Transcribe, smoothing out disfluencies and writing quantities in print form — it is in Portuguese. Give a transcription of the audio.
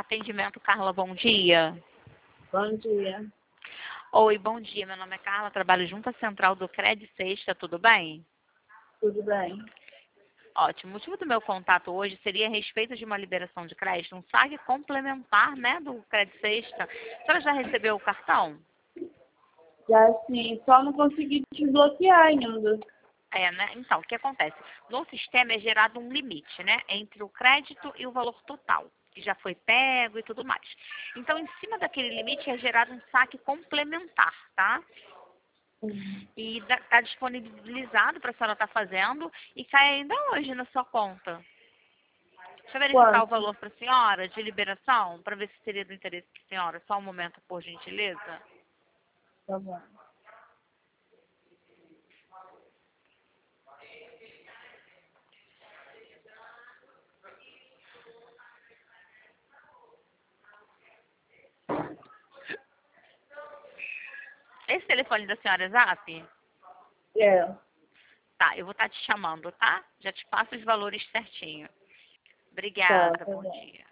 Atendimento, Carla, bom dia. Bom dia. Oi, bom dia. Meu nome é Carla, trabalho junto à central do Credit Sexta, tudo bem? Tudo bem? Ótimo. O motivo do meu contato hoje seria a respeito de uma liberação de crédito, um saque complementar, né, do Credit Sexta. A senhora já recebeu o cartão? Já sim, só não consegui desbloquear ainda. Né? Então, o que acontece? No sistema é gerado um limite, né, entre o crédito e o valor total, que já foi pego e tudo mais. Então, em cima daquele limite é gerado um saque complementar, tá? E está disponibilizado para a senhora estar fazendo e cai ainda hoje na sua conta. Deixa eu verificar o Quanto? valor para a senhora de liberação, para ver se seria do interesse da senhora. Só um momento, por gentileza. Tá bom. Esse telefone da senhora é Zap? É. Tá, eu vou estar te chamando, tá? Já te passo os valores certinho. Tá Obrigada, bom bom. dia.